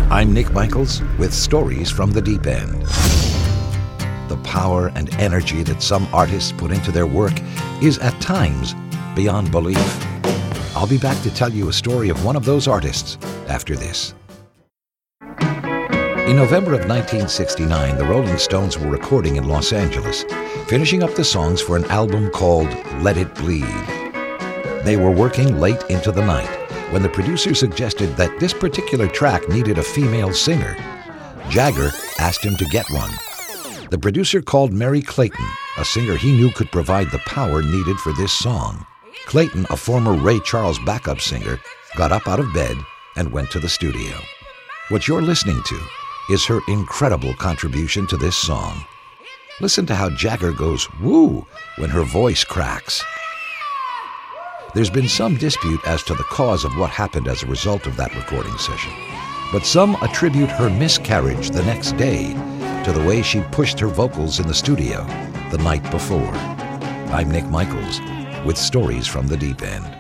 I'm Nick Michaels with Stories from the Deep End. The power and energy that some artists put into their work is at times beyond belief. I'll be back to tell you a story of one of those artists after this. In November of 1969, the Rolling Stones were recording in Los Angeles, finishing up the songs for an album called Let It Bleed. They were working late into the night when the producer suggested that this particular track needed a female singer. Jagger asked him to get one. The producer called Merry Clayton, a singer he knew could provide the power needed for this song. Clayton, a former Ray Charles backup singer, got up out of bed and went to the studio. What you're listening to is her incredible contribution to this song. Listen to how Jagger goes woo when her voice cracks. There's been some dispute as to the cause of what happened as a result of that recording session, but some attribute her miscarriage the next day to the way she pushed her vocals in the studio the night before. I'm Nick Michaels with Stories from the Deep End.